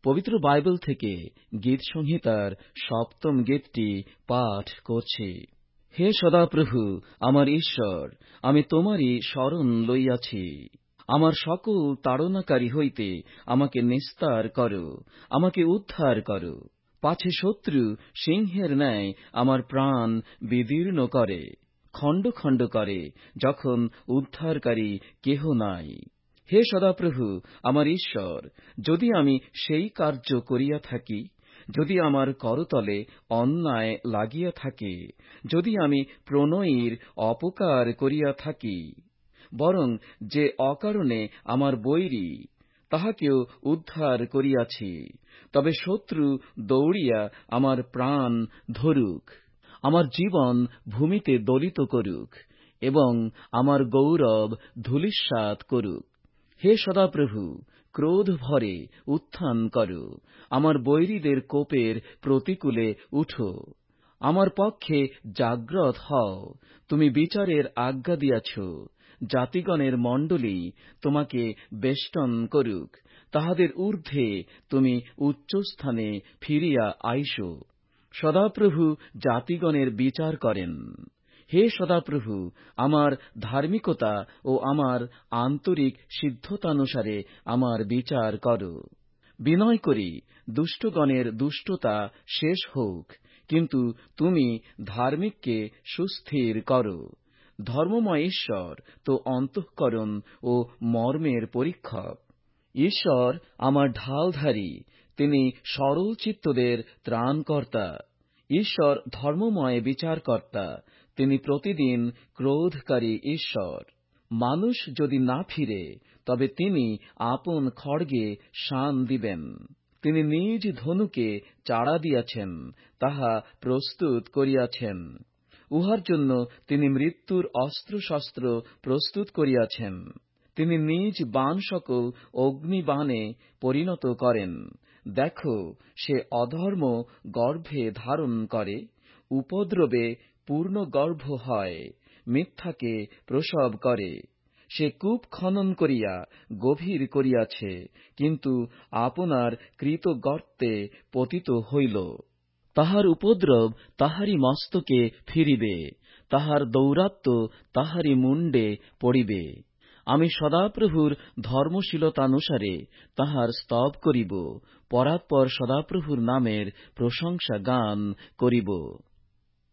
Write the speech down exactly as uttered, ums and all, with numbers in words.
পবিত্র বাইবেল থেকে গীত সংহিতার সপ্তম গীতটি পাঠ করছি। হে সদাপ্রভু আমার ঈশ্বর, আমি তোমারই শরণ লইয়াছি। আমার সকল তাড়নাকারী হইতে আমাকে নিস্তার করো, আমাকে উদ্ধার করো। পাছে শত্রু সিংহের ন্যায় আমার প্রাণ বিদীর্ণ করে, খণ্ড খণ্ড করে, যখন উদ্ধারকারী কেহ নাই। হে সদাপ্রভু আমার ঈশ্বর, যদি আমি সেই কার্য করিয়া থাকি, যদি আমার করতলে অন্যায় লাগিয়া থাকে, যদি আমি প্রণয়ীর অপকার করিয়া থাকি, বরং যে অকারণে আমার বৈরী, তাহাকেও উদ্ধার করিয়াছি, তবে শত্রু দৌড়িয়া আমার প্রাণ ধরুক, আমার জীবন ভূমিতে দলিত করুক এবং আমার গৌরব ধূলিসাৎ করুক। হে সদাপ্রভু, ক্রোধ ভরে উত্থান করো, আমার বৈরীদের কোপের প্রতিকূলে উঠো। আমার পক্ষে জাগ্রত হও, তুমি বিচারের আজ্ঞা দিয়াছ। জাতিগণের মণ্ডলী তোমাকে বেষ্টন করুক, তাহাদের ঊর্ধ্বে তুমি উচ্চস্থানে ফিরিয়া আইস। সদাপ্রভু জাতিগণের বিচার করেন। হে সদাপ্রভু, আমার ধার্মিকতা ও আমার আন্তরিক সিদ্ধতানুসারে আমার বিচার করো। বিনয় করি, দুষ্টগণের দুষ্টতা শেষ হোক, কিন্তু তুমি ধার্মিককে সুস্থির করো। ধর্মময় ঈশ্বর তো অন্তঃকরণ ও মর্মের পরীক্ষক। ঈশ্বর আমার ঢালধারী, তিনি সরলচিত্তদের ত্রাণকর্তা। ঈশ্বর ধর্মময় বিচারকর্তা, তিনি প্রতিদিন ক্রোধকারী ঈশ্বর। মানুষ যদি না ফিরে, তবে তিনি আপন খড়গে শান দিবেন। তিনি নিজ ধনুকে চাড়া দিয়াছেন, তাহা প্রস্তুত করিয়াছেন। উহার জন্য তিনি মৃত্যুর অস্ত্রশস্ত্র প্রস্তুত করিয়াছেন। তিনি নিজ বাণ সকল অগ্নিবাণে পরিণত করেন। দেখো, সে অধর্ম গর্ভে ধারণ করে, উপদ্রবে পূর্ণ গর্ভ হয়, মিথ্যাকে প্রসব করে। সে কূপ খনন করিয়া গভীর করিয়াছে, কিন্তু আপনার কৃত গর্তে পতিত হইল। তাহার উপদ্রব তাহারই মস্তকে ফিরিবে, তাহার দৌরাত্ম্য তাহারই মুণ্ডে পড়িবে। আমি সদাপ্রভুর ধর্মশীলতানুসারে তাহার স্তব করিব, পরাৎপর সদাপ্রভুর নামের প্রশংসা গান করিব।